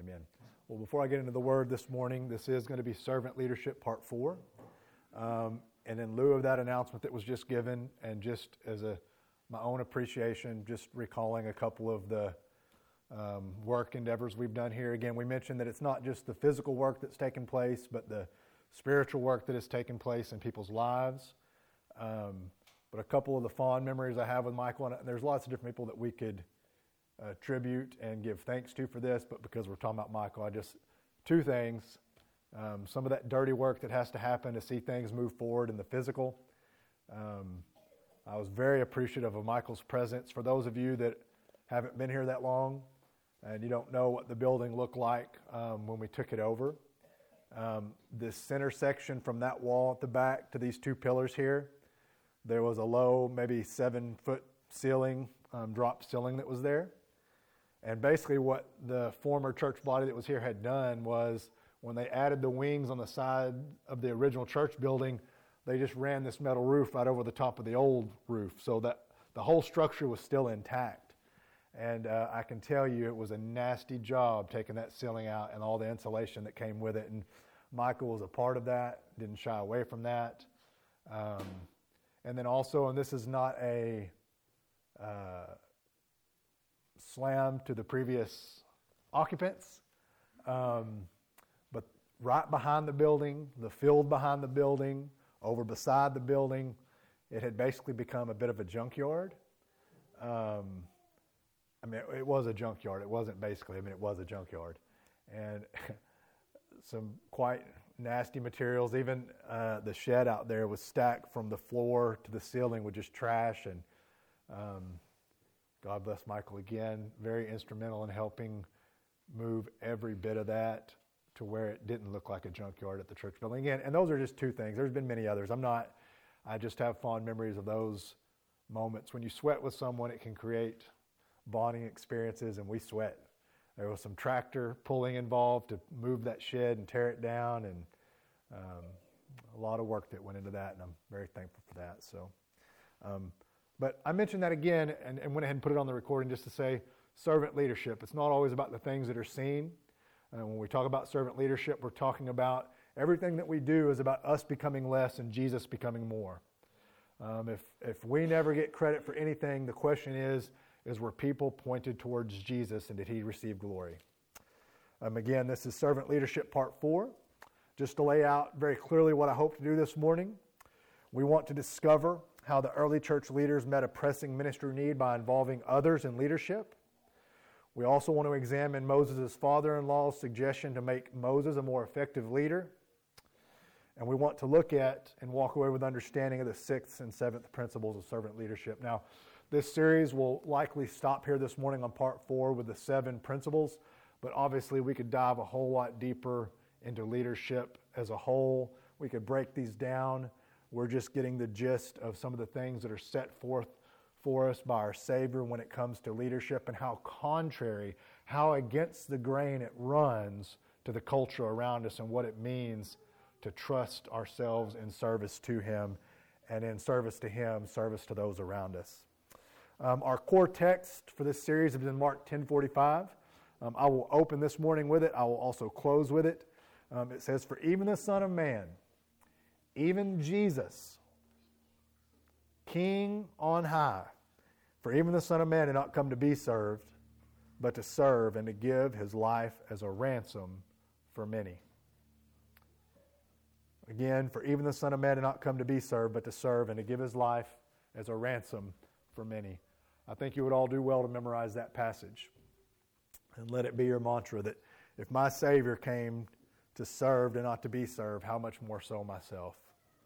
Amen. Well, before I get into the word this morning, this is going to be Servant Leadership Part 4. And in lieu of that announcement that was just given, and just as my own appreciation, just recalling a couple of the work endeavors we've done here. Again, we mentioned that it's not just the physical work that's taken place, but the spiritual work that has taken place in people's lives. But a couple of the fond memories I have with Michael, and there's lots of different people that we could tribute and give thanks to for this, but because we're talking about Michael, two things. Some of that dirty work that has to happen to see things move forward in the physical. I was very appreciative of Michael's presence. For those of you that haven't been here that long and you don't know what the building looked like when we took it over, this center section from that wall at the back to these two pillars here, there was a low, maybe 7-foot ceiling, drop ceiling that was there. And basically what the former church body that was here had done was when they added the wings on the side of the original church building, they just ran this metal roof right over the top of the old roof so that the whole structure was still intact. And I can tell you it was a nasty job taking that ceiling out and all the insulation that came with it. And Michael was a part of that, didn't shy away from that. And then also, and this is not a slam to the previous occupants, but right behind the building, the field behind the building, over beside the building, it had basically become a bit of a junkyard. It was a junkyard. It wasn't basically, it was a junkyard. And some quite nasty materials. Even the shed out there was stacked from the floor to the ceiling with just trash. And God bless Michael again, very instrumental in helping move every bit of that to where it didn't look like a junkyard at the church building. Again, and those are just two things. There's been many others. I just have fond memories of those moments. When you sweat with someone, it can create bonding experiences, and we sweat. There was some tractor pulling involved to move that shed and tear it down, and a lot of work that went into that, and I'm very thankful for that. So, but I mentioned that again and went ahead and put it on the recording just to say servant leadership. It's not always about the things that are seen. When we talk about servant leadership, we're talking about everything that we do is about us becoming less and Jesus becoming more. If we never get credit for anything, the question is were people pointed towards Jesus and did he receive glory? Again, this is Servant Leadership Part 4. Just to lay out very clearly what I hope to do this morning, we want to discover how the early church leaders met a pressing ministry need by involving others in leadership. We also want to examine Moses' father-in-law's suggestion to make Moses a more effective leader. And we want to look at and walk away with understanding of the 6th and 7th principles of servant leadership. Now, this series will likely stop here this morning on Part 4 with the 7 principles, but obviously we could dive a whole lot deeper into leadership as a whole. We could break these down. We're just getting the gist of some of the things that are set forth for us by our Savior when it comes to leadership and how contrary, how against the grain it runs to the culture around us and what it means to trust ourselves in service to Him and in service to Him, service to those around us. Our core text for this series is in Mark 10:45. I will open this morning with it. I will also close with it. It says, "For even the Son of Man, even Jesus, King on high, for even the Son of Man did not come to be served, but to serve and to give His life as a ransom for many." Again, for even the Son of Man did not come to be served, but to serve and to give His life as a ransom for many. I think you would all do well to memorize that passage and let it be your mantra that if my Savior came to serve and not to be served, how much more so myself.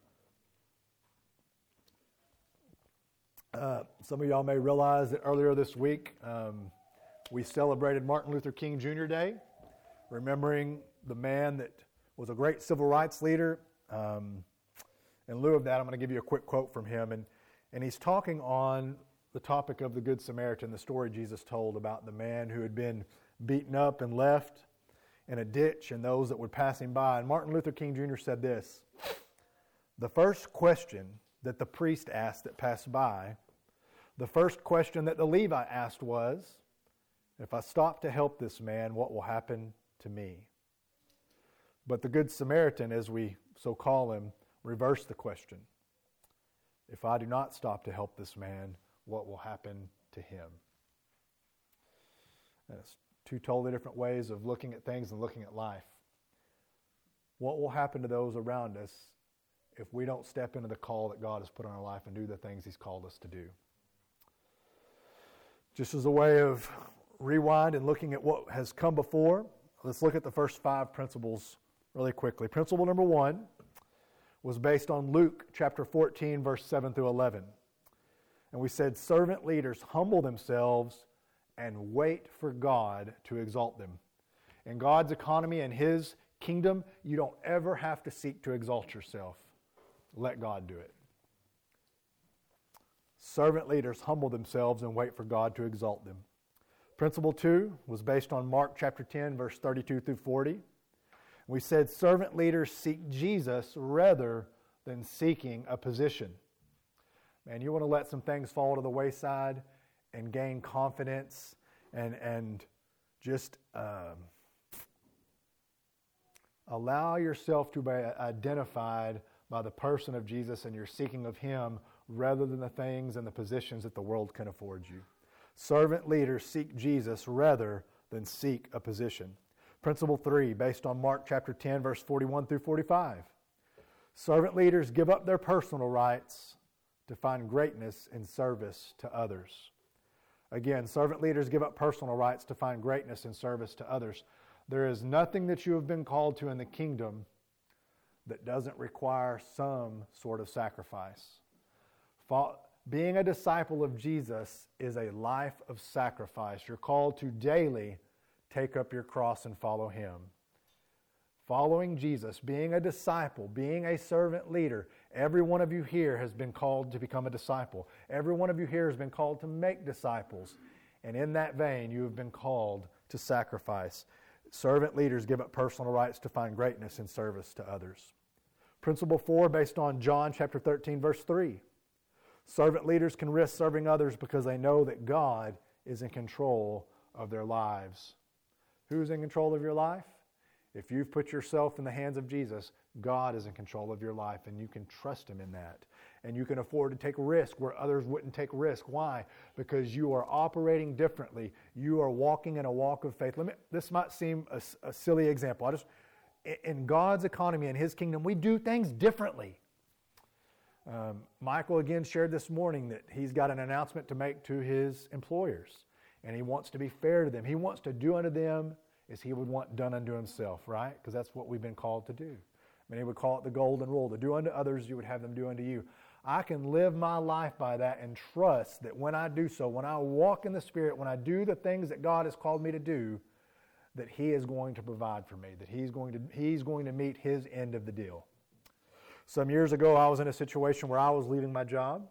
Some of y'all may realize that earlier this week we celebrated Martin Luther King Jr. Day, remembering the man that was a great civil rights leader. In lieu of that, I'm going to give you a quick quote from him, and he's talking on the topic of the Good Samaritan, the story Jesus told about the man who had been beaten up and left in a ditch and those that were passing by. And Martin Luther King Jr. said this, "The first question that the priest asked that passed by, the first question that the Levite asked was, 'If I stop to help this man, what will happen to me. But the Good Samaritan, as we so call him, reversed the question. If I do not stop to help this man, what will happen to him? And it's two totally different ways of looking at things and looking at life. What will happen to those around us if we don't step into the call that God has put on our life and do the things He's called us to do? Just as a way of rewind and looking at what has come before, let's look at the first 5 principles really quickly. Principle number 1 was based on Luke chapter 14, verse 7 through 11. And we said, servant leaders humble themselves and wait for God to exalt them. In God's economy and His kingdom, you don't ever have to seek to exalt yourself. Let God do it. Servant leaders humble themselves and wait for God to exalt them. Principle 2 was based on Mark chapter 10, verse 32 through 40. We said servant leaders seek Jesus rather than seeking a position. Man, you want to let some things fall to the wayside and gain confidence and just allow yourself to be identified by the person of Jesus and your seeking of Him rather than the things and the positions that the world can afford you. Servant leaders seek Jesus rather than seek a position. Principle 3, based on Mark chapter 10, verse 41 through 45. Servant leaders give up their personal rights to find greatness in service to others. Again, servant leaders give up personal rights to find greatness in service to others. There is nothing that you have been called to in the kingdom that doesn't require some sort of sacrifice. Being a disciple of Jesus is a life of sacrifice. You're called to daily take up your cross and follow Him. Following Jesus, being a disciple, being a servant leader, every one of you here has been called to become a disciple. Every one of you here has been called to make disciples. And in that vein, you have been called to sacrifice. Servant leaders give up personal rights to find greatness in service to others. Principle 4, based on John chapter 13, verse 3. Servant leaders can risk serving others because they know that God is in control of their lives. Who's in control of your life? If you've put yourself in the hands of Jesus, God is in control of your life, and you can trust Him in that. And you can afford to take risk where others wouldn't take risk. Why? Because you are operating differently. You are walking in a walk of faith. This might seem a silly example. In God's economy and His kingdom, we do things differently. Michael again shared this morning that he's got an announcement to make to his employers, and he wants to be fair to them. He wants to do unto them as he would want done unto himself, right? Because that's what we've been called to do. Many would call it the golden rule. To do unto others, you would have them do unto you. I can live my life by that and trust that when I do so, when I walk in the Spirit, when I do the things that God has called me to do, that He is going to provide for me, that He's going to meet His end of the deal. Some years ago, I was in a situation where I was leaving my job,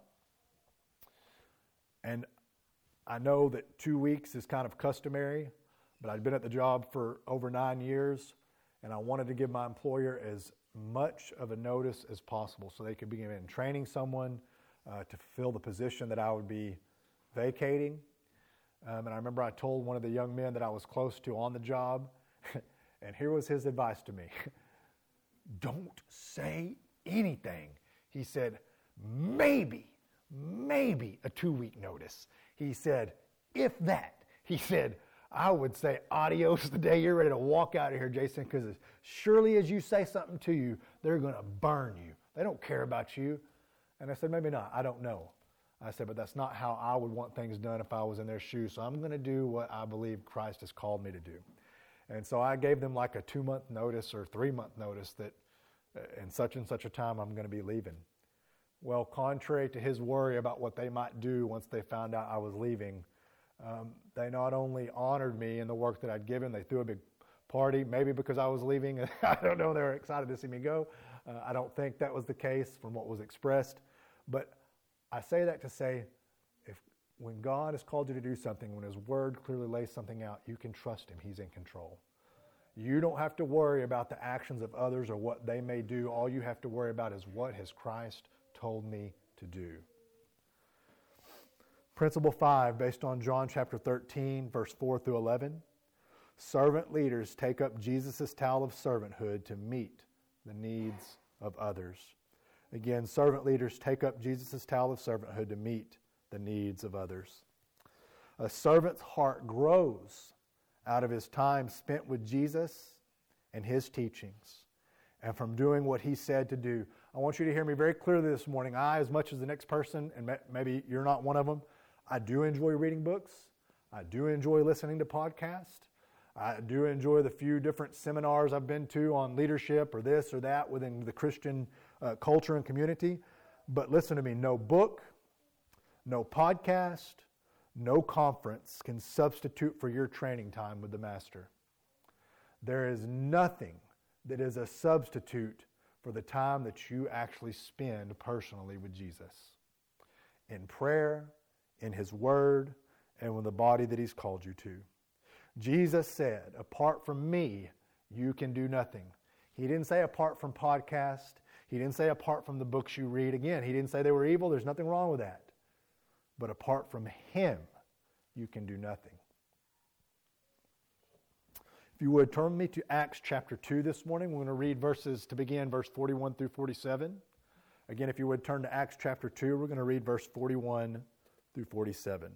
and I know that 2 weeks is kind of customary, but I'd been at the job for over 9 years, and I wanted to give my employer as much of a notice as possible so they could begin training someone to fill the position that I would be vacating. And I remember I told one of the young men that I was close to on the job, and here was his advice to me. Don't say anything. He said, maybe a 2-week notice. He said, if that. He said, I would say adios the day you're ready to walk out of here, Jason, because as surely as you say something to you, they're going to burn you. They don't care about you. And I said, maybe not. I don't know. I said, but that's not how I would want things done if I was in their shoes. So I'm going to do what I believe Christ has called me to do. And so I gave them like a 2-month notice or 3-month notice that in such and such a time I'm going to be leaving. Well, contrary to his worry about what they might do once they found out I was leaving, they not only honored me in the work that I'd given, they threw a big party, maybe because I was leaving. I don't know, they were excited to see me go. I don't think that was the case from what was expressed. But I say that to say, when God has called you to do something, when His Word clearly lays something out, you can trust Him. He's in control. You don't have to worry about the actions of others or what they may do. All you have to worry about is what has Christ told me to do. Principle 5, based on John chapter 13, verse 4 through 11. Servant leaders take up Jesus' towel of servanthood to meet the needs of others. Again, servant leaders take up Jesus' towel of servanthood to meet the needs of others. A servant's heart grows out of his time spent with Jesus and his teachings, and from doing what he said to do. I want you to hear me very clearly this morning. I, as much as the next person, and maybe you're not one of them, I do enjoy reading books. I do enjoy listening to podcasts. I do enjoy the few different seminars I've been to on leadership or this or that within the Christian culture and community. But listen to me, no book, no podcast, no conference can substitute for your training time with the Master. There is nothing that is a substitute for the time that you actually spend personally with Jesus. In prayer, in His Word, and with the body that He's called you to. Jesus said, apart from me, you can do nothing. He didn't say apart from podcast. He didn't say apart from the books you read. Again, He didn't say they were evil. There's nothing wrong with that. But apart from Him, you can do nothing. If you would, turn me to Acts chapter 2 this morning. We're going to read verses to begin, verse 41 through 47. Again, if you would turn to Acts chapter 2, we're going to read verse 41 through 47.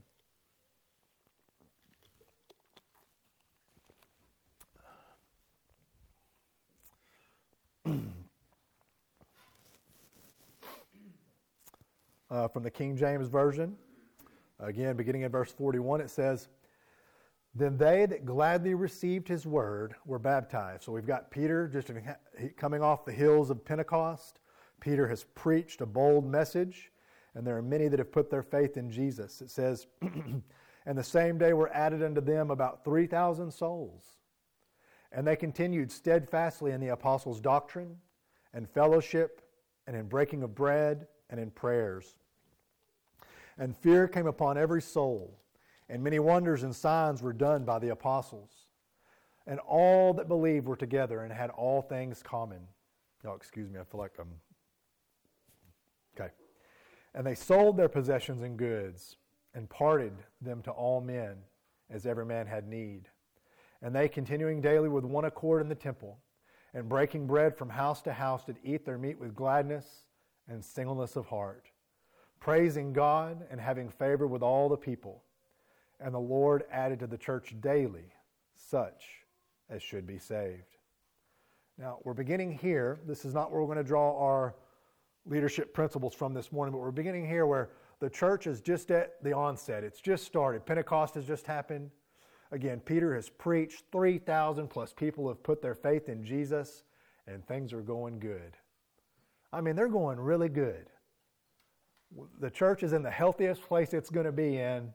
From the King James Version, again, beginning in verse 41, it says, Then they that gladly received His word were baptized. So we've got Peter just coming off the hills of Pentecost. Peter has preached a bold message, and there are many that have put their faith in Jesus. It says, And the same day were added unto them about 3,000 souls. And they continued steadfastly in the apostles' doctrine, and fellowship, and in breaking of bread, and in prayers. And fear came upon every soul, and many wonders and signs were done by the apostles. And all that believed were together and had all things common. Oh, excuse me, I feel like I'm... Okay. And they sold their possessions and goods, and parted them to all men, as every man had need. And they, continuing daily with one accord in the temple, and breaking bread from house to house, did eat their meat with gladness and singleness of heart, praising God and having favor with all the people. And the Lord added to the church daily such as should be saved. Now, we're beginning here. This is not where we're going to draw our leadership principles from this morning, but we're beginning here where the church is just at the onset. It's just started. Pentecost has just happened. Again, Peter has preached. 3,000 plus people have put their faith in Jesus, and things are going good. I mean, they're going really good. The church is in the healthiest place it's going to be in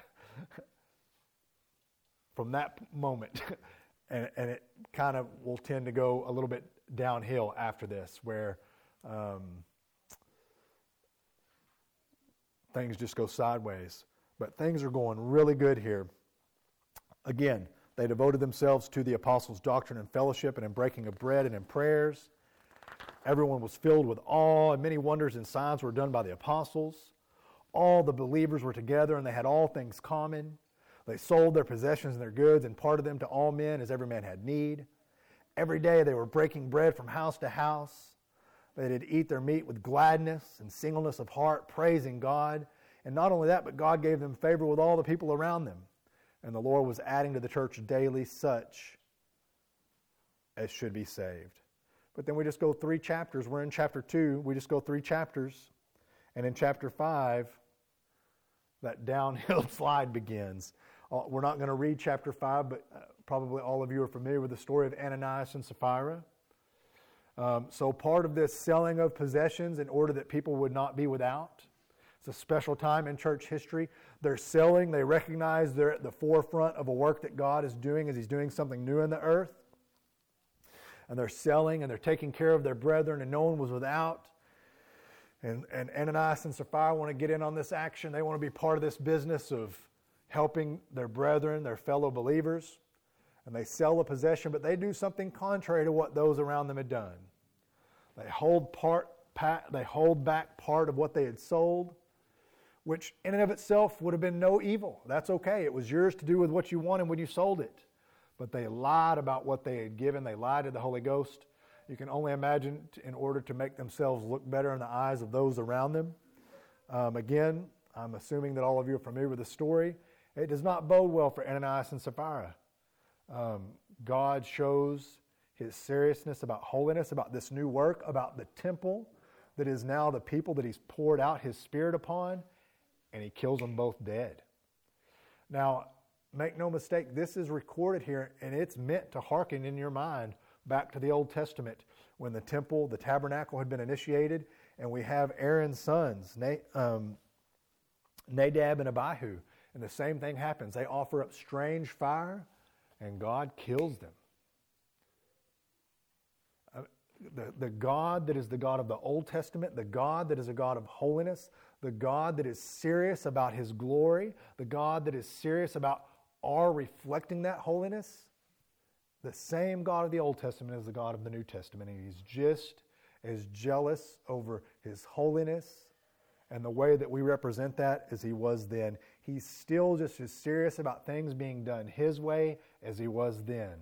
from that moment. And it kind of will tend to go a little bit downhill after this, where things just go sideways. But things are going really good here. Again, they devoted themselves to the apostles' doctrine and fellowship, and in breaking of bread and in prayers. Everyone was filled with awe, and many wonders and signs were done by the apostles. All the believers were together, and they had all things common. They sold their possessions and their goods and parted them to all men as every man had need. Every day they were breaking bread from house to house. They did eat their meat with gladness and singleness of heart, praising God. And not only that, but God gave them favor with all the people around them. And the Lord was adding to the church daily such as should be saved. But then we just go 3 chapters. We're in chapter 2. We just go 3 chapters. And in chapter 5, that downhill slide begins. We're not going to read chapter 5, but probably all of you are familiar with the story of Ananias and Sapphira. So part of this selling of possessions in order that people would not be without. It's a special time in church history. They're selling. They recognize they're at the forefront of a work that God is doing as He's doing something new in the earth. And they're selling and they're taking care of their brethren, and no one was without. And Ananias and Sapphira want to get in on this action. They want to be part of this business of helping their brethren, their fellow believers. And they sell a possession, but they do something contrary to what those around them had done. They hold back part of what they had sold, which in and of itself would have been no evil. That's okay. It was yours to do with what you wanted when you sold it. but they lied about what they had given. They lied to the Holy Ghost. You can only imagine in order to make themselves look better in the eyes of those around them. Again, I'm assuming that all of you are familiar with the story. It does not bode well for Ananias and Sapphira. God shows his seriousness about holiness, about this new work, about the temple that is now the people that he's poured out his Spirit upon, and he kills them both dead. Now, make no mistake, this is recorded here, and it's meant to hearken in your mind back to the Old Testament when the temple, the tabernacle had been initiated, and we have Aaron's sons, Nadab and Abihu, and the same thing happens. They offer up strange fire, and God kills them. The God that is the God of the Old Testament, the God that is a God of holiness, the God that is serious about his glory, the God that is serious about our reflecting that holiness, the same God of the Old Testament is the God of the New Testament, and he's just as jealous over his holiness and the way that we represent that as he was then. He's still just as serious about things being done his way as he was then.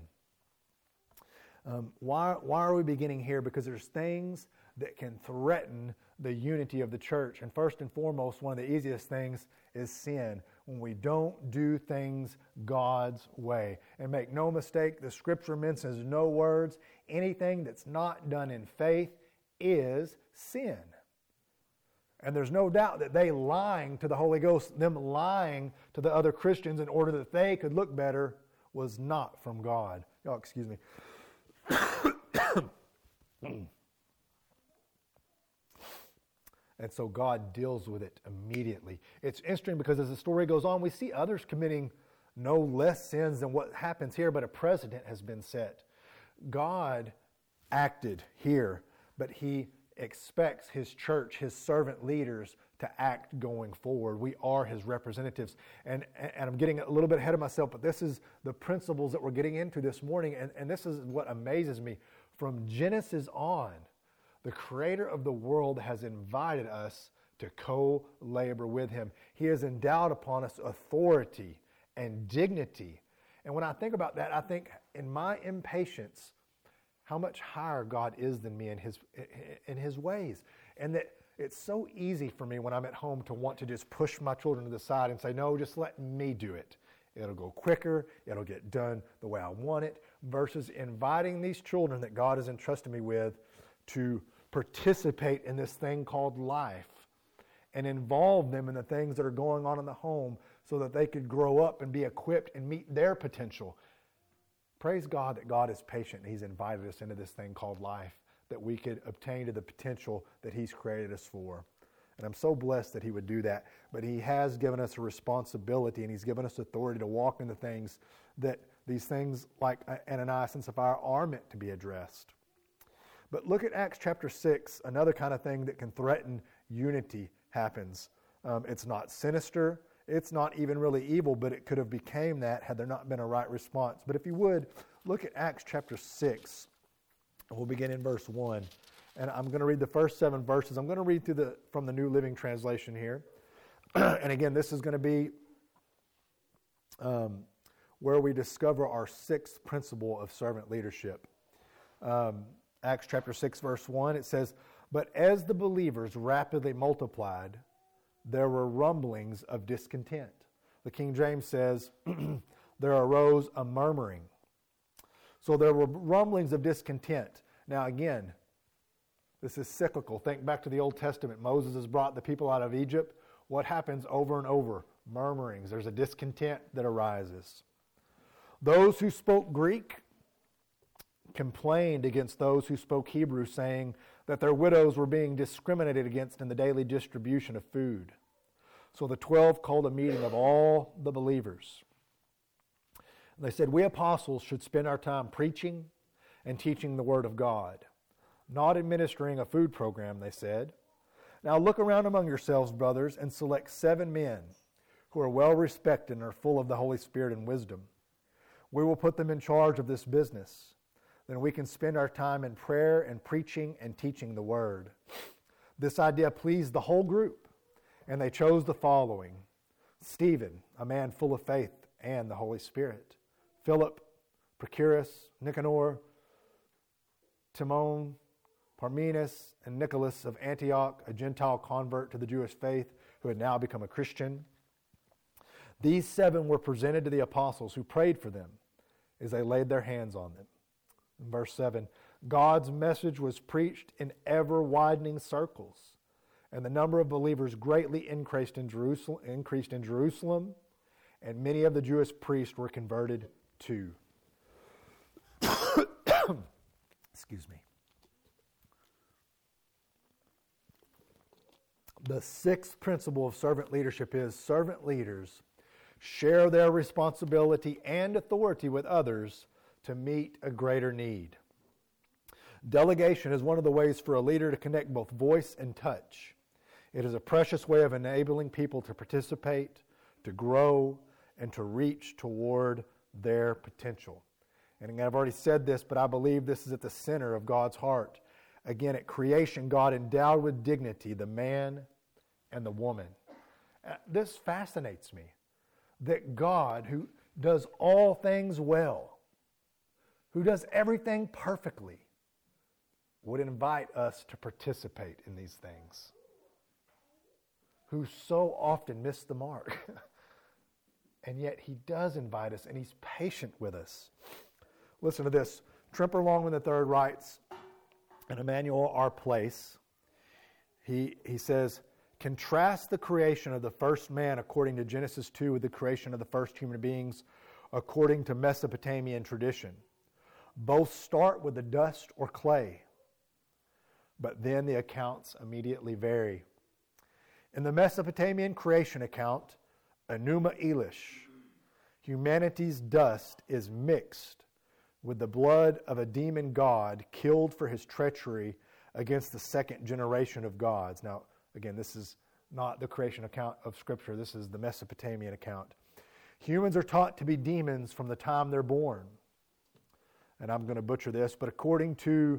Why are we beginning here? Because there's things that can threaten the unity of the church. And first and foremost, one of the easiest things is sin, when we don't do things God's way. And make no mistake, the Scripture mentions no words. Anything that's not done in faith is sin. And there's no doubt that they lying to the Holy Ghost, them lying to the other Christians in order that they could look better, was not from God. Oh, excuse me. And so God deals with it immediately. It's interesting because as the story goes on, we see others committing no less sins than what happens here, but a precedent has been set. God acted here, but he expects his church, his servant leaders, to act going forward. We are his representatives. And I'm getting a little bit ahead of myself, but this is the principles that we're getting into this morning, and this is what amazes me. From Genesis on, the Creator of the world has invited us to co-labor with him. He has endowed upon us authority and dignity. And when I think about that, I think in my impatience, how much higher God is than me in his ways. And that it's so easy for me when I'm at home to want to just push my children to the side and say, no, just let me do it. It'll go quicker. It'll get done the way I want it. Versus inviting these children that God has entrusted me with to participate in this thing called life and involve them in the things that are going on in the home so that they could grow up and be equipped and meet their potential. Praise God that God is patient and he's invited us into this thing called life, that we could obtain to the potential that he's created us for. And I'm so blessed that he would do that. But he has given us a responsibility and he's given us authority to walk in the things that these things like Ananias and Sapphira are meant to be addressed. But look at Acts chapter 6. Another kind of thing that can threaten unity happens. It's not sinister. It's not even really evil, but it could have became that had there not been a right response. But if you would, look at Acts chapter 6. We'll begin in verse 1. And I'm going to read the first 7 verses. I'm going to read from the New Living Translation here. And again, this is going to be where we discover our 6th principle of servant leadership. Acts chapter 6, verse 1, it says, "But as the believers rapidly multiplied, there were rumblings of discontent." The King James says, "There arose a murmuring." So there were rumblings of discontent. Now again, this is cyclical. Think back to the Old Testament. Moses has brought the people out of Egypt. What happens over and over? Murmurings. There's a discontent that arises. Those who spoke Greek complained against those who spoke Hebrew, saying that their widows were being discriminated against in the daily distribution of food. So the 12 called a meeting of all the believers. They said, "We apostles should spend our time preaching and teaching the Word of God, not administering a food program," they said. "Now look around among yourselves, brothers, and select 7 men who are well respected and are full of the Holy Spirit and wisdom. We will put them in charge of this business. Then we can spend our time in prayer and preaching and teaching the Word." This idea pleased the whole group, and they chose the following: Stephen, a man full of faith and the Holy Spirit; Philip, Procurus, Nicanor, Timon, Parmenas, and Nicholas of Antioch, a Gentile convert to the Jewish faith who had now become a Christian. These 7 were presented to the apostles who prayed for them as they laid their hands on them. In verse 7, God's message was preached in ever-widening circles, and the number of believers greatly increased in Jerusalem, and many of the Jewish priests were converted too. Excuse me. The 6th principle of servant leadership is servant leaders share their responsibility and authority with others to meet a greater need. Delegation is one of the ways for a leader to connect both voice and touch. It is a precious way of enabling people to participate, to grow, and to reach toward their potential. And again, I've already said this, but I believe this is at the center of God's heart. Again, at creation, God endowed with dignity the man and the woman. This fascinates me, that God, who does all things well, who does everything perfectly, would invite us to participate in these things, who so often miss the mark. And yet He does invite us, and He's patient with us. Listen to this. Tremper Longman III writes in Emmanuel Our Place, he says, contrast the creation of the first man according to Genesis 2 with the creation of the first human beings according to Mesopotamian tradition. Both start with the dust or clay, but then the accounts immediately vary. In the Mesopotamian creation account, Enuma Elish, humanity's dust is mixed with the blood of a demon god killed for his treachery against the second generation of gods. Now, again, this is not the creation account of Scripture. This is the Mesopotamian account. Humans are taught to be demons from the time they're born. And I'm going to butcher this, but according to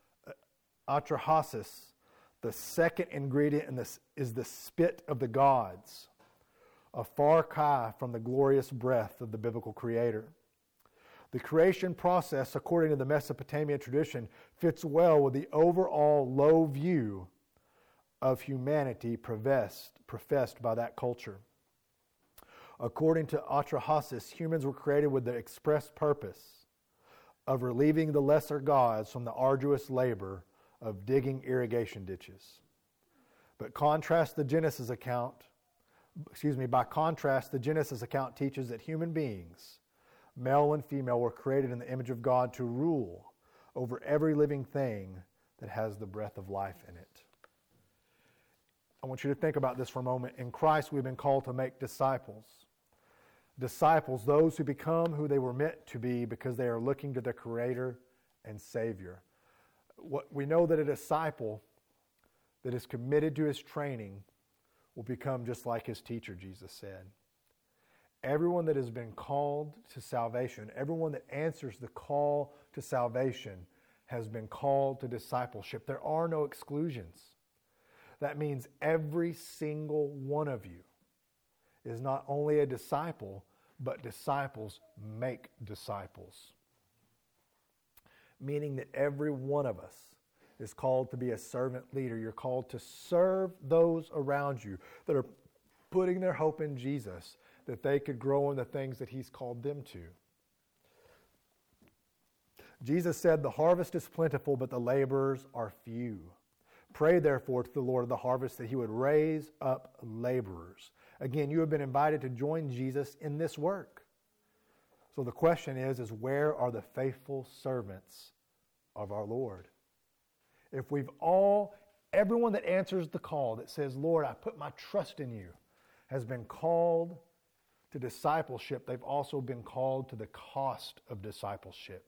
Atrahasis, the second ingredient in this is the spit of the gods, a far cry from the glorious breath of the biblical creator. The creation process, according to the Mesopotamian tradition, fits well with the overall low view of humanity professed by that culture. According to Atrahasis, humans were created with the express purpose of relieving the lesser gods from the arduous labor of digging irrigation ditches. By contrast, the Genesis account teaches that human beings, male and female, were created in the image of God to rule over every living thing that has the breath of life in it. I want you to think about this for a moment. In Christ, we've been called to make disciples. Disciples, those who become who they were meant to be because they are looking to their Creator and Savior. We know that a disciple that is committed to his training will become just like his teacher, Jesus said. Everyone that has been called to salvation, everyone that answers the call to salvation has been called to discipleship. There are no exclusions. That means every single one of you is not only a disciple, but disciples make disciples. Meaning that every one of us is called to be a servant leader. You're called to serve those around you that are putting their hope in Jesus, that they could grow in the things that He's called them to. Jesus said, the harvest is plentiful, but the laborers are few. Pray therefore to the Lord of the harvest that He would raise up laborers. Again, you have been invited to join Jesus in this work. So the question is where are the faithful servants of our Lord? If everyone that answers the call, that says, Lord, I put my trust in you, has been called to discipleship, they've also been called to the cost of discipleship.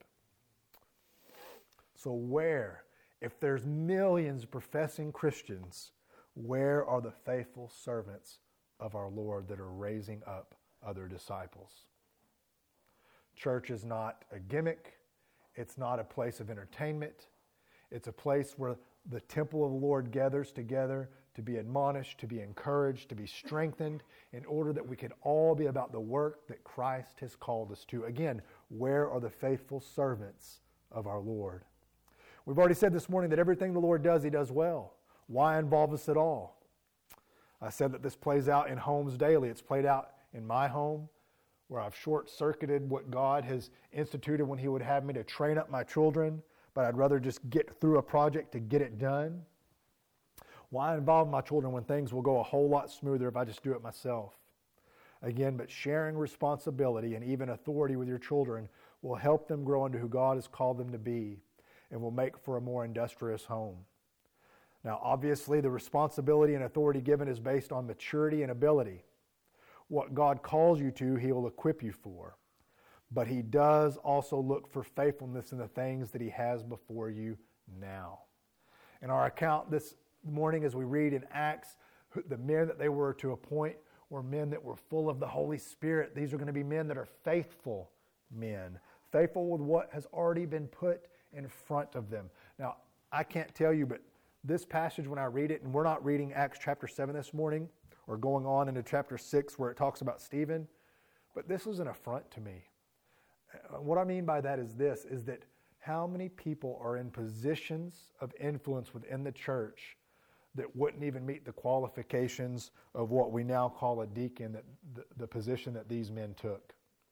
So if there's millions of professing Christians, where are the faithful servants of our Lord that are raising up other disciples? Church is not a gimmick. It's not a place of entertainment. It's a place where the temple of the Lord gathers together to be admonished, to be encouraged, to be strengthened, in order that we can all be about the work that Christ has called us to. Again, Where are the faithful servants of our Lord? We've already said this morning that everything the Lord does, He does well. Why involve us at all? I said that this plays out in homes daily. It's played out in my home, where I've short-circuited what God has instituted when He would have me to train up my children, but I'd rather just get through a project to get it done. Why involve my children when things will go a whole lot smoother if I just do it myself? Again, but sharing responsibility and even authority with your children will help them grow into who God has called them to be and will make for a more industrious home. Now, obviously, the responsibility and authority given is based on maturity and ability. What God calls you to, He will equip you for. But He does also look for faithfulness in the things that He has before you now. In our account this morning, as we read in Acts, the men that they were to appoint were men that were full of the Holy Spirit. These are going to be men that are faithful men, faithful with what has already been put in front of them. Now, I can't tell you, but this passage, when I read it, and we're not reading Acts chapter 7 this morning, or going on into chapter 6 where it talks about Stephen, but this is an affront to me. What I mean by that is this, is that how many people are in positions of influence within the church that wouldn't even meet the qualifications of what we now call a deacon, that the position that these men took.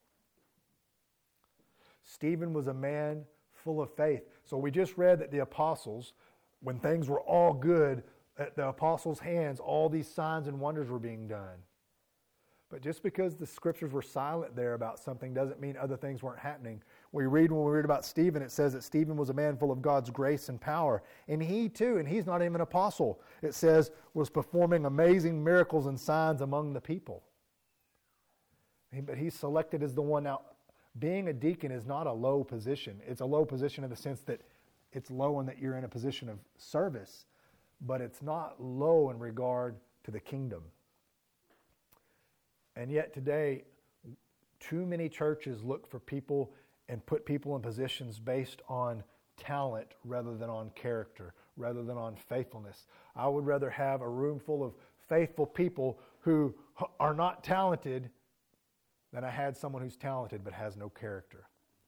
Stephen was a man full of faith. So we just read that the apostles, when things were all good, at the apostles' hands, all these signs and wonders were being done. But just because the scriptures were silent there about something doesn't mean other things weren't happening. When we read about Stephen, it says that Stephen was a man full of God's grace and power. And he too, and he's not even an apostle, it says, was performing amazing miracles and signs among the people. But he's selected as the one. Now, being a deacon is not a low position. It's a low position in the sense that it's low in that you're in a position of service, but it's not low in regard to the kingdom. And yet today, too many churches look for people and put people in positions based on talent rather than on character, rather than on faithfulness. I would rather have a room full of faithful people who are not talented than I had someone who's talented but has no character.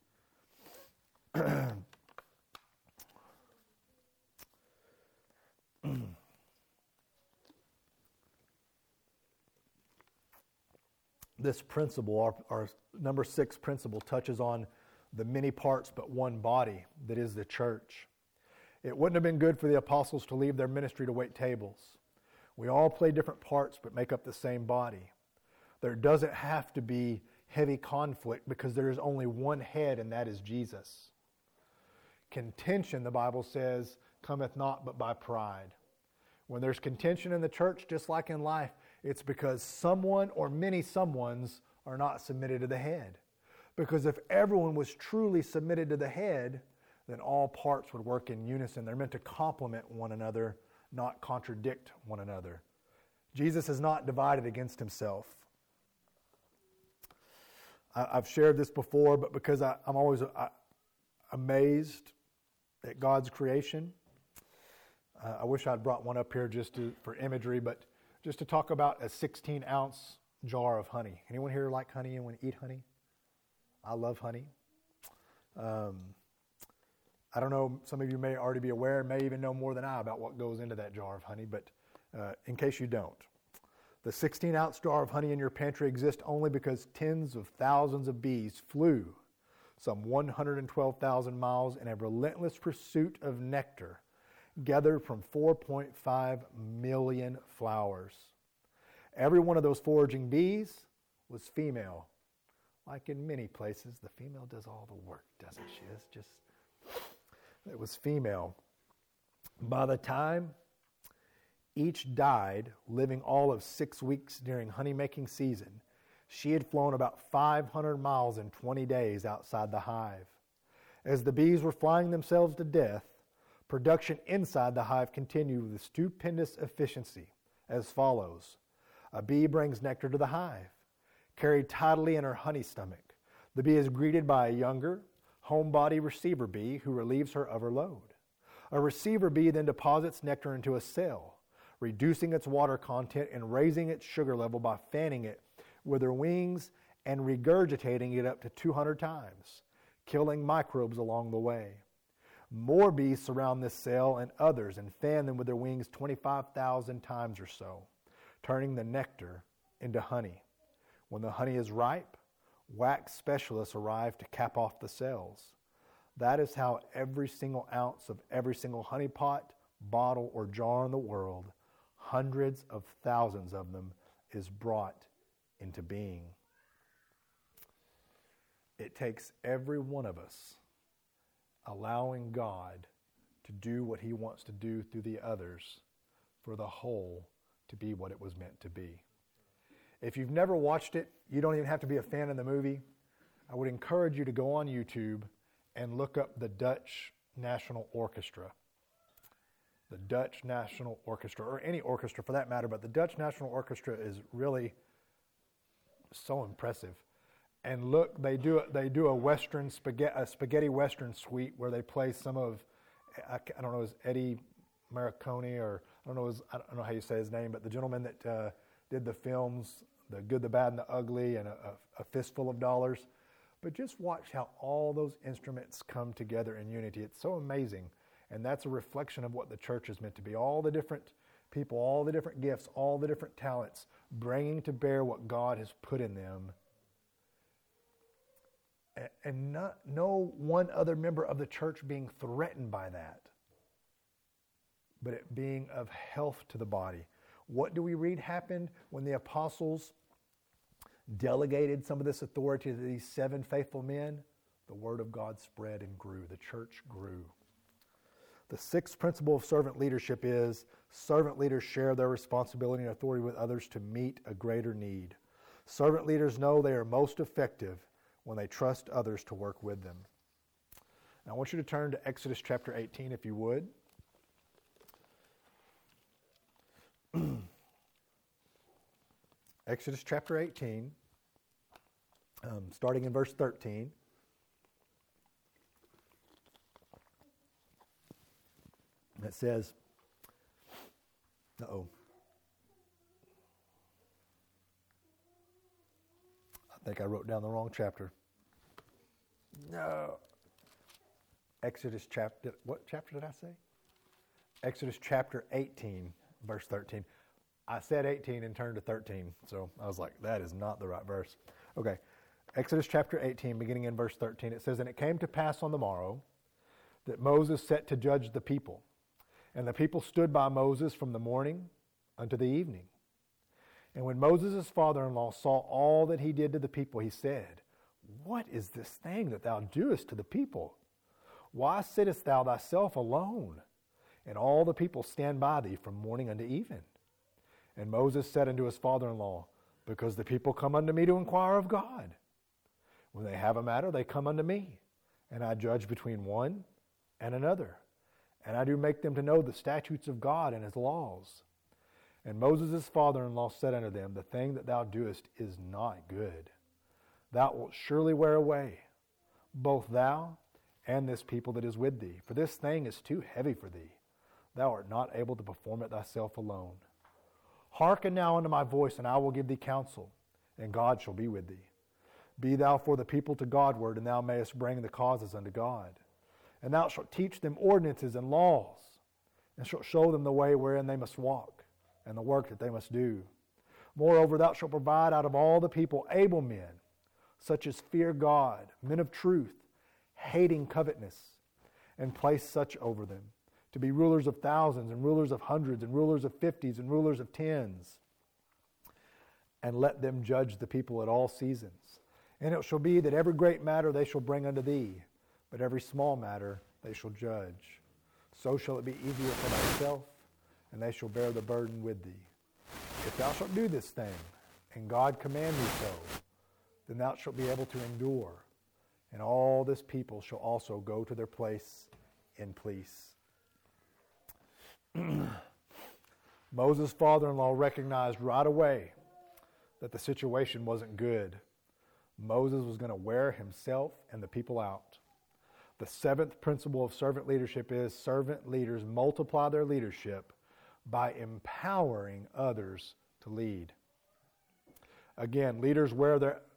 This principle, our number 6 principle, touches on the many parts but one body that is the church. It wouldn't have been good for the apostles to leave their ministry to wait tables. We all play different parts but make up the same body. There doesn't have to be heavy conflict because there is only one head, and that is Jesus. Contention, the Bible says, cometh not but by pride. When there's contention in the church, just like in life, it's because someone or many someones are not submitted to the head. Because if everyone was truly submitted to the head, then all parts would work in unison. They're meant to complement one another, not contradict one another. Jesus is not divided against Himself. I've shared this before, but because I'm always amazed at God's creation, I wish I'd brought one up here just for imagery, but just to talk about a 16-ounce jar of honey. Anyone here like honey and want to eat honey? I love honey. I don't know, some of you may already be aware, may even know more than I about what goes into that jar of honey, but in case you don't, the 16-ounce jar of honey in your pantry exists only because tens of thousands of bees flew some 112,000 miles in a relentless pursuit of nectar gathered from 4.5 million flowers. Every one of those foraging bees was female. Like in many places, the female does all the work, doesn't she? It was female. By the time each died, living all of 6 weeks during honey-making season, she had flown about 500 miles in 20 days outside the hive. As the bees were flying themselves to death, production inside the hive continued with stupendous efficiency as follows. A bee brings nectar to the hive, carried tidily in her honey stomach. The bee is greeted by a younger, homebody receiver bee who relieves her of her load. A receiver bee then deposits nectar into a cell, reducing its water content and raising its sugar level by fanning it with her wings and regurgitating it up to 200 times, killing microbes along the way. More bees surround this cell and others and fan them with their wings 25,000 times or so, turning the nectar into honey. When the honey is ripe, wax specialists arrive to cap off the cells. That is how every single ounce of every single honey pot, bottle, or jar in the world, hundreds of thousands of them, is brought into being. It takes every one of us allowing God to do what He wants to do through the others for the whole to be what it was meant to be. If you've never watched it, you don't even have to be a fan of the movie. I would encourage you to go on YouTube and look up the Dutch National Orchestra. The Dutch National Orchestra, or any orchestra for that matter, but the Dutch National Orchestra is really so impressive. And look, they do a spaghetti western suite where they play some of, I don't know, is Eddie Morricone, or I don't know how you say his name, but the gentleman that did the films, The Good, the Bad, and the Ugly, and a Fistful of Dollars. But just watch how all those instruments come together in unity. It's so amazing. And that's a reflection of what the church is meant to be. All the different people, all the different gifts, all the different talents, bringing to bear what God has put in them. And no one other member of the church being threatened by that, but it being of health to the body. What do we read happened when the apostles delegated some of this authority to these 7 faithful men? The word of God spread and grew. The church grew. The 6th principle of servant leadership is servant leaders share their responsibility and authority with others to meet a greater need. Servant leaders know they are most effective when they trust others to work with them. Now, I want you to turn to Exodus chapter 18, if you would. Exodus chapter 18, starting in verse 13. It says, I think I wrote down the wrong chapter. No. Exodus chapter, what chapter did I say? Exodus chapter 18, verse 13. I said 18 and turned to 13, so I was like, that is not the right verse. Okay, Exodus chapter 18, beginning in verse 13, it says, And it came to pass on the morrow that Moses set to judge the people. And the people stood by Moses from the morning unto the evening. And when Moses' father-in-law saw all that he did to the people, he said, What is this thing that thou doest to the people? Why sittest thou thyself alone? And all the people stand by thee from morning unto even. And Moses said unto his father-in-law, Because the people come unto me to inquire of God. When they have a matter, they come unto me, and I judge between one and another. And I do make them to know the statutes of God and His laws. And Moses' father-in-law said unto them, The thing that thou doest is not good. Thou wilt surely wear away, both thou and this people that is with thee. For this thing is too heavy for thee. Thou art not able to perform it thyself alone. Hearken now unto my voice, and I will give thee counsel, and God shall be with thee. Be thou for the people to Godward, and thou mayest bring the causes unto God. And thou shalt teach them ordinances and laws, and shalt show them the way wherein they must walk, and the work that they must do. Moreover, thou shalt provide out of all the people able men, such as fear God, men of truth, hating covetousness, and place such over them, to be rulers of thousands, and rulers of hundreds, and rulers of 50s, and rulers of 10s. And let them judge the people at all seasons. And it shall be that every great matter they shall bring unto thee, but every small matter they shall judge. So shall it be easier for thyself, and they shall bear the burden with thee. If thou shalt do this thing, and God command thee so, then thou shalt be able to endure, and all this people shall also go to their place in peace. Moses' father-in-law recognized right away that the situation wasn't good. Moses was going to wear himself and the people out. The 7th principle of servant leadership is servant leaders multiply their leadership by empowering others to lead. Again, leaders wear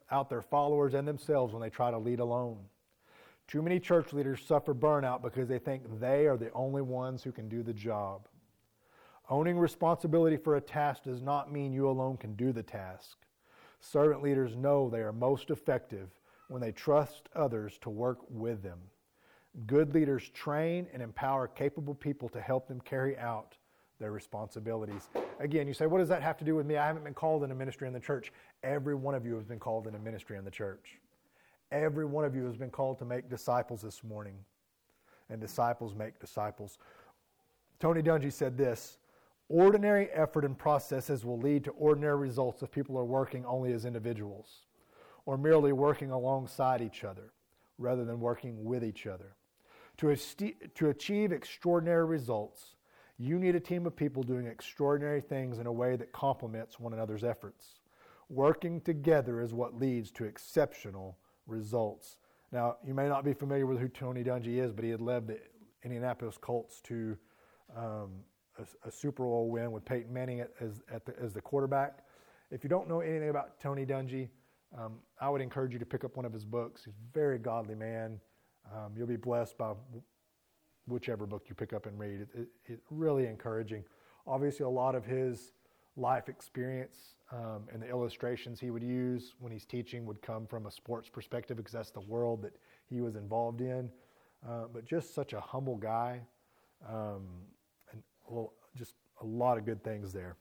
out their followers and themselves when they try to lead alone. Too many church leaders suffer burnout because they think they are the only ones who can do the job. Owning responsibility for a task does not mean you alone can do the task. Servant leaders know they are most effective when they trust others to work with them. Good leaders train and empower capable people to help them carry out their responsibilities. Again, you say, what does that have to do with me? I haven't been called in a ministry in the church. Every one of you has been called in a ministry in the church. Every one of you has been called to make disciples this morning. And disciples make disciples. Tony Dungy said this, ordinary effort and processes will lead to ordinary results if people are working only as individuals or merely working alongside each other rather than working with each other. To achieve extraordinary results, you need a team of people doing extraordinary things in a way that complements one another's efforts. Working together is what leads to exceptional results. Now, you may not be familiar with who Tony Dungy is, but he had led the Indianapolis Colts to a Super Bowl win with Peyton Manning as the quarterback. If you don't know anything about Tony Dungy, I would encourage you to pick up one of his books. He's a very godly man. You'll be blessed by whichever book you pick up and read. It's really encouraging. Obviously, a lot of his life experience and the illustrations he would use when he's teaching would come from a sports perspective because that's the world that he was involved in. But just such a humble guy, and just a lot of good things there.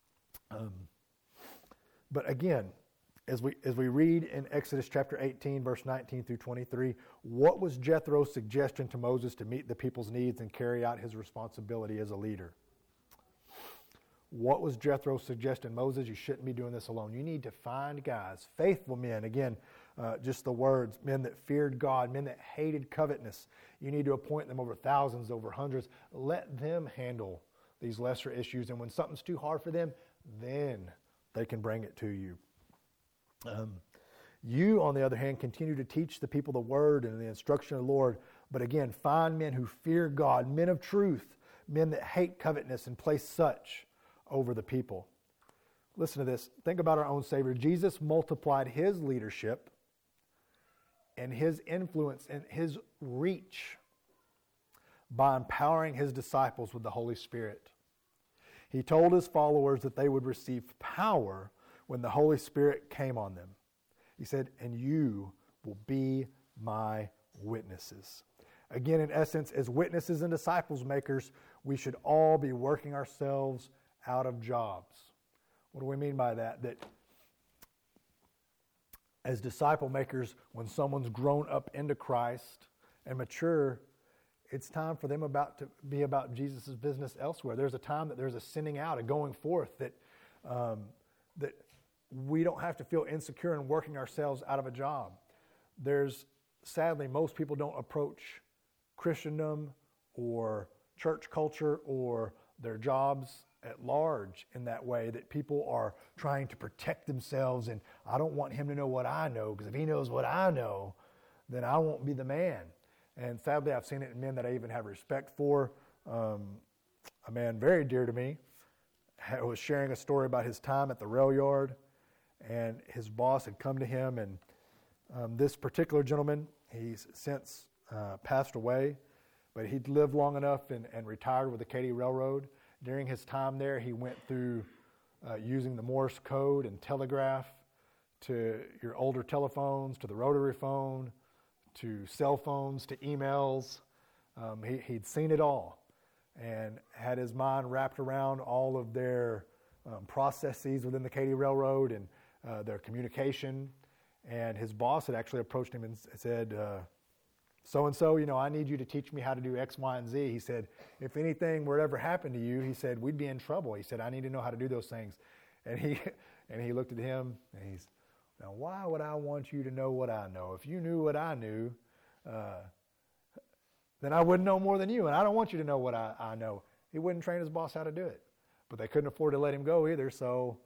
But again, as we read in Exodus chapter 18, verse 19 through 23, what was Jethro's suggestion to Moses to meet the people's needs and carry out his responsibility as a leader? What was Jethro's suggestion? Moses, you shouldn't be doing this alone. You need to find guys, faithful men. Again, just the words, men that feared God, men that hated covetousness. You need to appoint them over thousands, over hundreds. Let them handle these lesser issues. And when something's too hard for them, then they can bring it to you. You, on the other hand, continue to teach the people the word and the instruction of the Lord. But again, find men who fear God, men of truth, men that hate covetousness and place such over the people. Listen to this. Think about our own Savior. Jesus multiplied his leadership and his influence and his reach by empowering his disciples with the Holy Spirit. He told his followers that they would receive power when the Holy Spirit came on them. He said, and you will be my witnesses. Again, in essence, as witnesses and disciples makers, we should all be working ourselves out of jobs. What do we mean by that? That as disciple makers, when someone's grown up into Christ and mature, it's time for them to be about Jesus' business elsewhere. There's a time that there's a sending out, a going forth, that we don't have to feel insecure in working ourselves out of a job. Sadly, most people don't approach Christendom or church culture or their jobs at large in that way, that people are trying to protect themselves, and I don't want him to know what I know, because if he knows what I know, then I won't be the man. And sadly, I've seen it in men that I even have respect for. A man very dear to me was sharing a story about his time at the rail yard, and his boss had come to him, and this particular gentleman, he's since passed away, but he'd lived long enough and retired with the Katy Railroad. During his time there, he went through using the Morse code and telegraph to your older telephones, to the rotary phone, to cell phones, to emails. He'd seen it all and had his mind wrapped around all of their processes within the Katy Railroad and their communication. And his boss had actually approached him and said, so-and-so, I need you to teach me how to do X, Y, and Z. He said, if anything were to ever happen to you, he said, we'd be in trouble. He said, I need to know how to do those things. And he looked at him, and now why would I want you to know what I know? If you knew what I knew, then I wouldn't know more than you, and I don't want you to know what I know. He wouldn't train his boss how to do it. But they couldn't afford to let him go either, so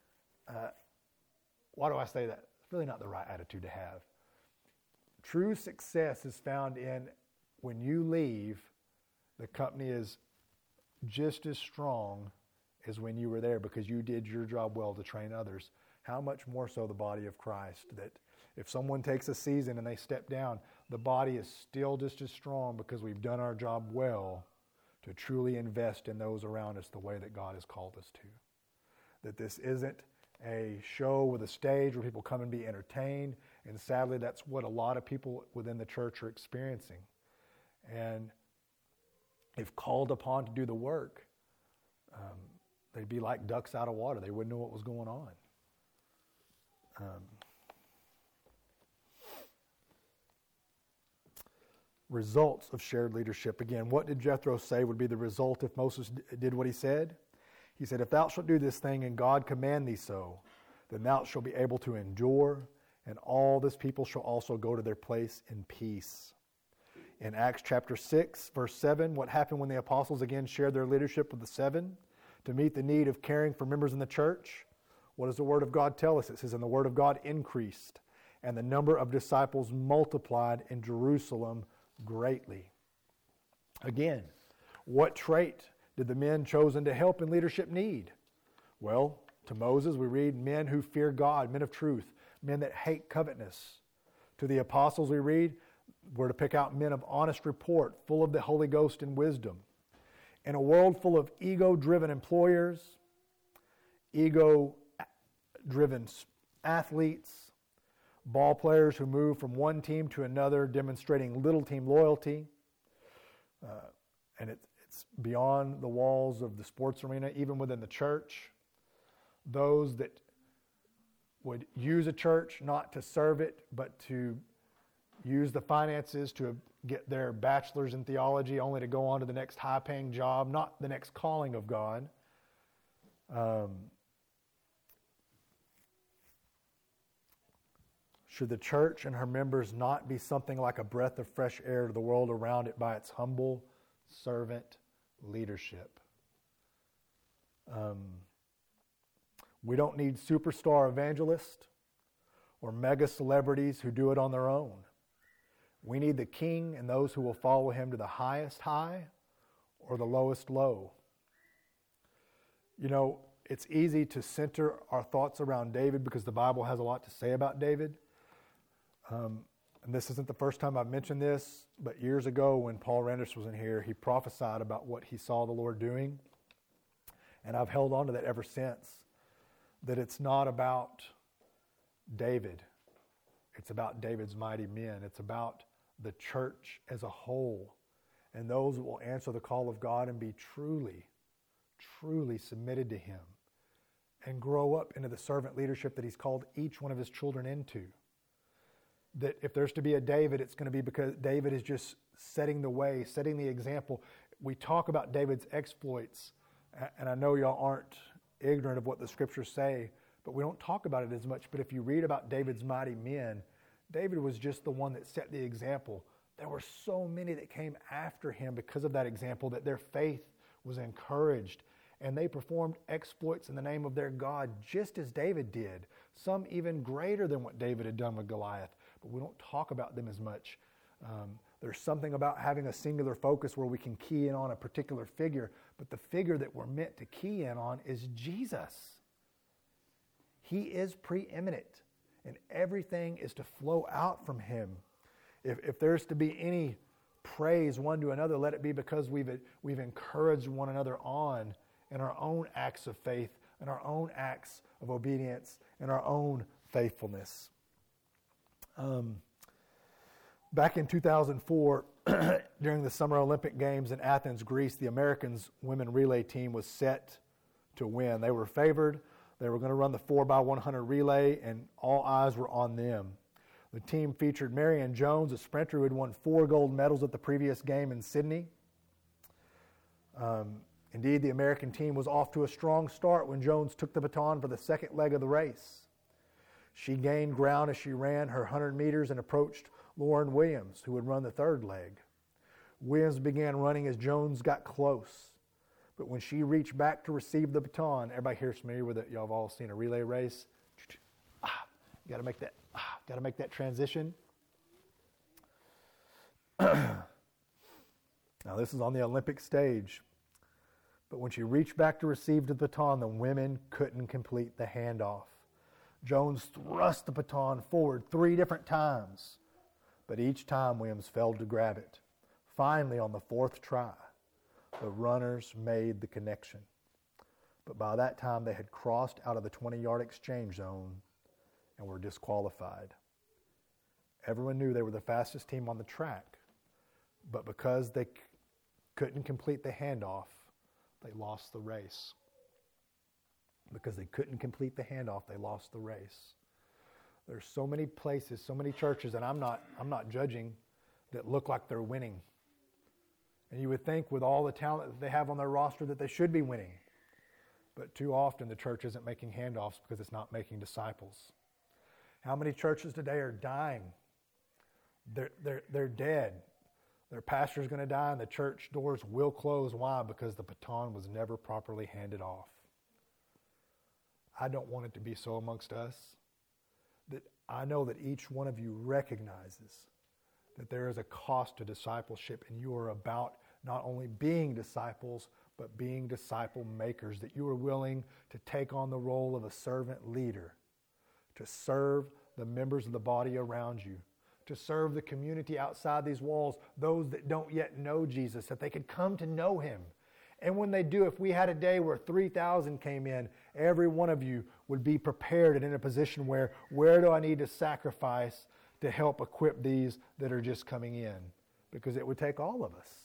why do I say that? It's really not the right attitude to have. True success is found in when you leave, the company is just as strong as when you were there because you did your job well to train others how much more so the body of Christ, that if someone takes a season and they step down, the body is still just as strong because we've done our job well to truly invest in those around us the way that God has called us to. That this isn't a show with a stage where people come and be entertained, and sadly that's what a lot of people within the church are experiencing. And if called upon to do the work, they'd be like ducks out of water. They wouldn't know what was going on. Results of shared leadership. Again, what did Jethro say would be the result if Moses did what he said? He said, if thou shalt do this thing and God command thee so, then thou shalt be able to endure, and all this people shall also go to their place in peace. In Acts chapter 6, verse 7, what happened when the apostles again shared their leadership with the 7 to meet the need of caring for members in the church? What does the Word of God tell us? It says, and the Word of God increased, and the number of disciples multiplied in Jerusalem greatly. Again, what trait did the men chosen to help in leadership need? Well, to Moses we read men who fear God, men of truth, men that hate covetousness. To the apostles we read, we're to pick out men of honest report, full of the Holy Ghost and wisdom. In a world full of ego-driven employers, ego-driven athletes, ball players who move from one team to another, demonstrating little team loyalty, and it's beyond the walls of the sports arena, even within the church. Those that would use a church not to serve it, but to use the finances to get their bachelor's in theology only to go on to the next high-paying job, not the next calling of God. Should the church and her members not be something like a breath of fresh air to the world around it by its humble servant leadership? We don't need superstar evangelists or mega celebrities who do it on their own. We need the King and those who will follow him to the highest high or the lowest low. You know, it's easy to center our thoughts around David because the Bible has a lot to say about David. And this isn't the first time I've mentioned this, but years ago when Paul Randers was in here, he prophesied about what he saw the Lord doing. And I've held on to that ever since, that it's not about David. It's about David's mighty men. It's about the church as a whole and those that will answer the call of God and be truly, truly submitted to him and grow up into the servant leadership that he's called each one of his children into. That if there's to be a David, it's going to be because David is just setting the way, setting the example. We talk about David's exploits, and I know y'all aren't ignorant of what the scriptures say, but we don't talk about it as much. But if you read about David's mighty men, David was just the one that set the example. There were so many that came after him because of that example, that their faith was encouraged, and they performed exploits in the name of their God just as David did, some even greater than what David had done with Goliath. But we don't talk about them as much. There's something about having a singular focus where we can key in on a particular figure, but the figure that we're meant to key in on is Jesus. He is preeminent, and everything is to flow out from him. If there's to be any praise one to another, let it be because we've encouraged one another on in our own acts of faith, in our own acts of obedience, in our own faithfulness. Back in 2004, during the Summer Olympic Games in Athens, Greece, the Americans women relay team was set to win. They were favored. They were going to run the 4x100 relay, and all eyes were on them. The team featured Marianne Jones, a sprinter who had won 4 gold medals at the previous game in Sydney. Indeed, the American team was off to a strong start when Jones took the baton for the second leg of the race. She gained ground as she ran her 100 meters and approached Lauren Williams, who would run the third leg. Williams began running as Jones got close. But when she reached back to receive the baton, everybody here is familiar with it. Y'all have all seen a relay race. You got to make that transition. Now this is on the Olympic stage. But when she reached back to receive the baton, the women couldn't complete the handoff. Jones thrust the baton forward 3 different times, but each time Williams failed to grab it. Finally, on the 4th try, the runners made the connection. But by that time, they had crossed out of the 20-yard exchange zone and were disqualified. Everyone knew they were the fastest team on the track, but because they couldn't complete the handoff, they lost the race. Because they couldn't complete the handoff, they lost the race. There's so many places, so many churches, and I'm not judging, that look like they're winning. And you would think with all the talent that they have on their roster that they should be winning. But too often the church isn't making handoffs because it's not making disciples. How many churches today are dying? They're dead. Their pastor's going to die and the church doors will close. Why? Because the baton was never properly handed off. I don't want it to be so amongst us. That I know that each one of you recognizes that there is a cost to discipleship, and you are about not only being disciples, but being disciple makers, that you are willing to take on the role of a servant leader, to serve the members of the body around you, to serve the community outside these walls, those that don't yet know Jesus, that they could come to know Him. And when they do, if we had a day where 3,000 came in, every one of you would be prepared and in a position where do I need to sacrifice to help equip these that are just coming in? Because it would take all of us.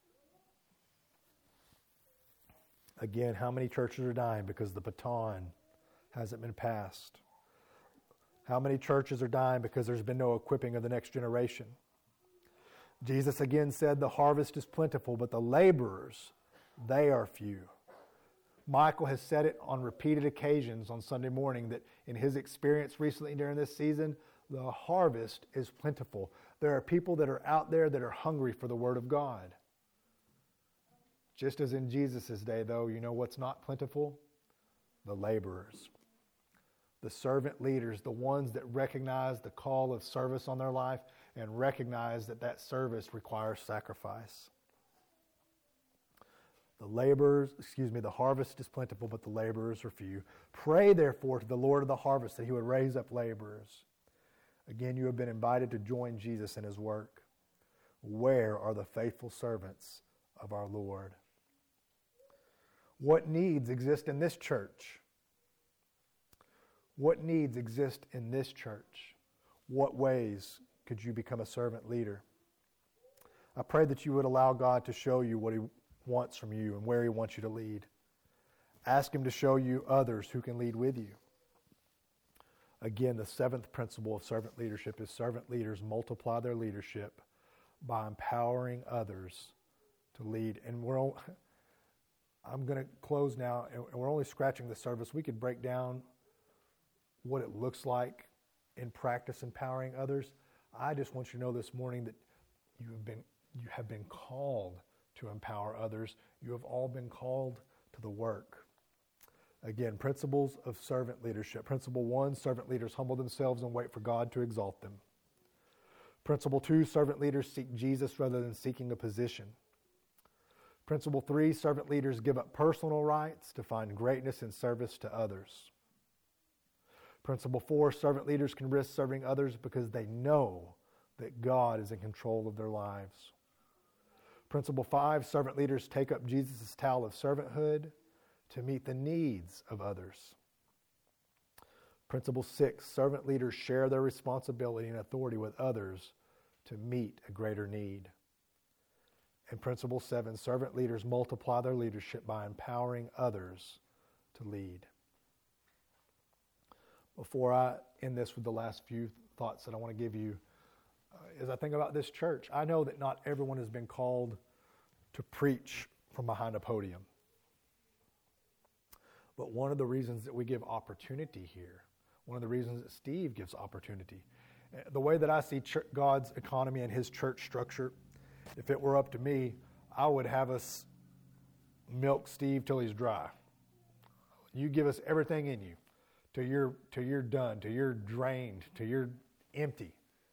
Again, how many churches are dying because the baton hasn't been passed? How many churches are dying because there's been no equipping of the next generation? Jesus again said, the harvest is plentiful, but the laborers, they are few. Michael has said it on repeated occasions on Sunday morning that in his experience recently during this season, the harvest is plentiful. There are people that are out there that are hungry for the Word of God. Just as in Jesus' day, though, you know what's not plentiful? The laborers. The servant leaders, the ones that recognize the call of service on their life and recognize that that service requires sacrifice. The harvest is plentiful, but the laborers are few. Pray, therefore, to the Lord of the harvest that He would raise up laborers. Again, you have been invited to join Jesus in His work. Where are the faithful servants of our Lord? What needs exist in this church? What needs exist in this church? What ways could you become a servant leader? I pray that you would allow God to show you what He wants from you and where He wants you to lead. Ask Him to show you others who can lead with you. Again, the 7th principle of servant leadership is servant leaders multiply their leadership by empowering others to lead. And I'm going to close now, and we're only scratching the surface. We could break down what it looks like in practice empowering others. I just want you to know this morning that you have been called to empower others. You have all been called to the work. Again, principles of servant leadership. Principle 1, servant leaders humble themselves and wait for God to exalt them. Principle 2, servant leaders seek Jesus rather than seeking a position. Principle 3, servant leaders give up personal rights to find greatness in service to others. Principle 4, servant leaders can risk serving others because they know that God is in control of their lives. Principle 5, servant leaders take up Jesus' towel of servanthood to meet the needs of others. Principle 6, servant leaders share their responsibility and authority with others to meet a greater need. And Principle 7, servant leaders multiply their leadership by empowering others to lead. Before I end this with the last few thoughts that I want to give you, as I think about this church, I know that not everyone has been called to preach from behind a podium. But one of the reasons that we give opportunity here, one of the reasons that Steve gives opportunity, the way that I see God's economy and His church structure, if it were up to me, I would have us milk Steve till he's dry. You give us everything in you till you're done, till you're drained, till you're empty.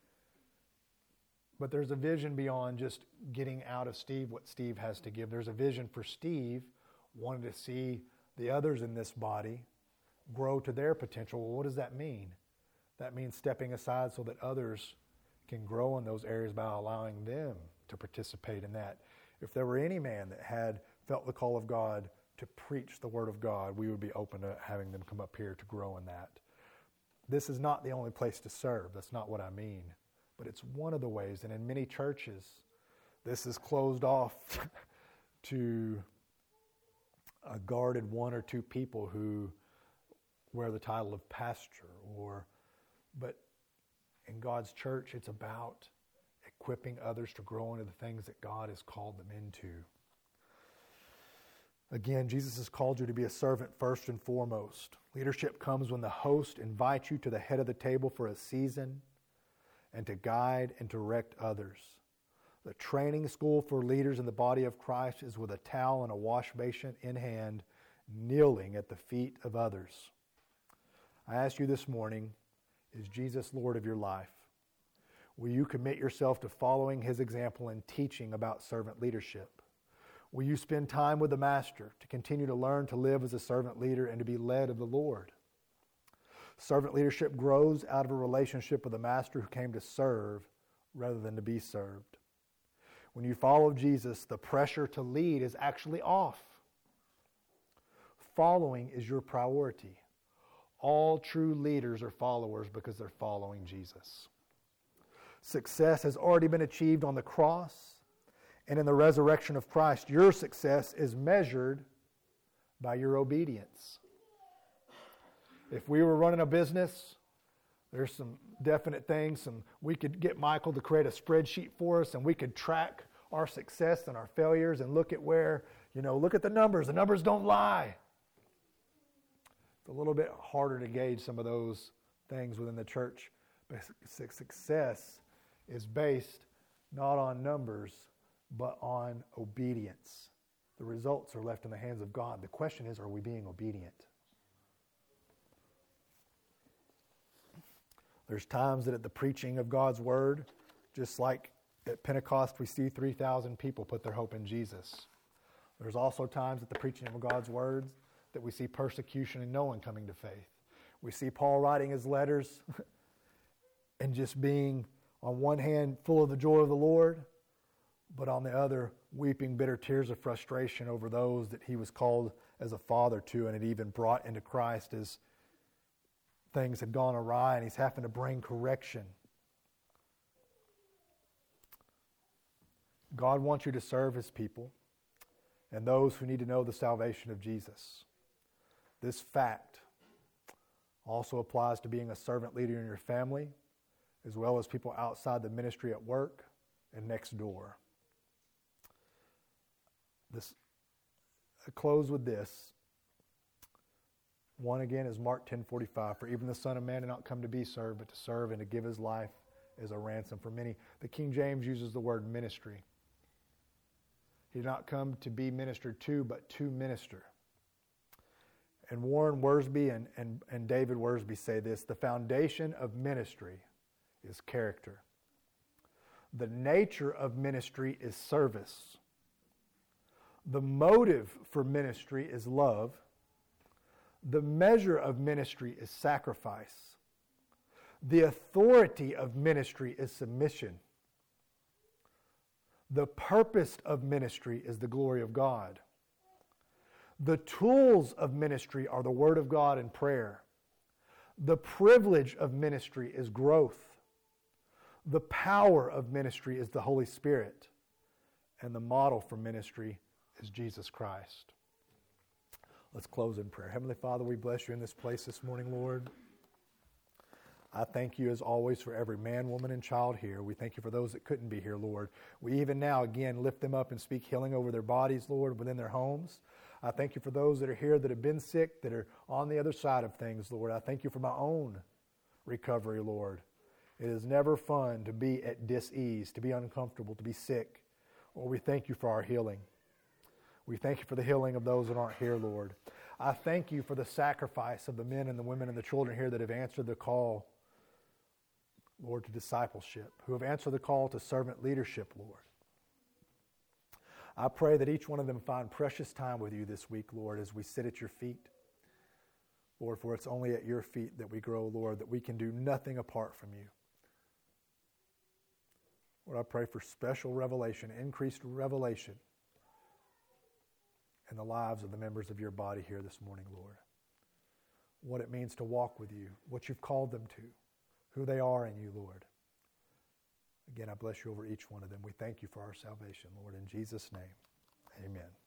But there's a vision beyond just getting out of Steve what Steve has to give. There's a vision for Steve wanting to see the others in this body grow to their potential. Well, what does that mean? That means stepping aside so that others can grow in those areas by allowing them to participate in that. If there were any man that had felt the call of God to preach the Word of God, we would be open to having them come up here to grow in that. This is not the only place to serve. That's not what I mean. But it's one of the ways. And in many churches, this is closed off to a guarded one or two people who wear the title of pastor. But in God's church, it's about equipping others to grow into the things that God has called them into. Again, Jesus has called you to be a servant first and foremost. Leadership comes when the host invites you to the head of the table for a season and to guide and direct others. The training school for leaders in the body of Christ is with a towel and a wash basin in hand, kneeling at the feet of others. I ask you this morning, is Jesus Lord of your life? Will you commit yourself to following His example and teaching about servant leadership? Will you spend time with the Master to continue to learn to live as a servant leader and to be led of the Lord? Servant leadership grows out of a relationship with the Master who came to serve rather than to be served. When you follow Jesus, the pressure to lead is actually off. Following is your priority. All true leaders are followers because they're following Jesus. Success has already been achieved on the cross and in the resurrection of Christ. Your success is measured by your obedience. If we were running a business, there's some definite things, and we could get Michael to create a spreadsheet for us, and we could track our success and our failures and look at where, look at the numbers. The numbers don't lie. It's a little bit harder to gauge some of those things within the church. But success is based not on numbers, but on obedience. The results are left in the hands of God. The question is, are we being obedient? There's times that at the preaching of God's Word, just like at Pentecost, we see 3,000 people put their hope in Jesus. There's also times at the preaching of God's Word that we see persecution and no one coming to faith. We see Paul writing his letters and just being, on one hand, full of the joy of the Lord, but on the other, weeping bitter tears of frustration over those that he was called as a father to and had even brought into Christ as things had gone awry, and he's having to bring correction. God wants you to serve His people and those who need to know the salvation of Jesus. This fact also applies to being a servant leader in your family, as well as people outside the ministry at work and next door. I close with this. One again is Mark 10:45. For even the Son of Man did not come to be served, but to serve and to give His life as a ransom for many. The King James uses the word ministry. He did not come to be ministered to, but to minister. And Warren Wiersbe and David Wiersbe say this: the foundation of ministry is character. The nature of ministry is service. The motive for ministry is love. The measure of ministry is sacrifice. The authority of ministry is submission. The purpose of ministry is the glory of God. The tools of ministry are the Word of God and prayer. The privilege of ministry is growth. The power of ministry is the Holy Spirit. And the model for ministry is Jesus Christ. Let's close in prayer. Heavenly Father, we bless You in this place this morning, Lord. I thank You as always for every man, woman, and child here. We thank You for those that couldn't be here, Lord. We even now again lift them up and speak healing over their bodies, Lord, within their homes. I thank You for those that are here that have been sick, that are on the other side of things, Lord. I thank You for my own recovery, Lord. It is never fun to be at dis-ease, to be uncomfortable, to be sick. Lord, we thank You for our healing. We thank You for the healing of those that aren't here, Lord. I thank You for the sacrifice of the men and the women and the children here that have answered the call, Lord, to discipleship, who have answered the call to servant leadership, Lord. I pray that each one of them find precious time with You this week, Lord, as we sit at Your feet. Lord, for it's only at your feet that we grow, Lord, that we can do nothing apart from you. Lord, I pray for special revelation, increased revelation in the lives of the members of your body here this morning, Lord. What it means to walk with you, what you've called them to, who they are in you, Lord. Again, I bless you over each one of them. We thank you for our salvation, Lord. In Jesus' name, amen.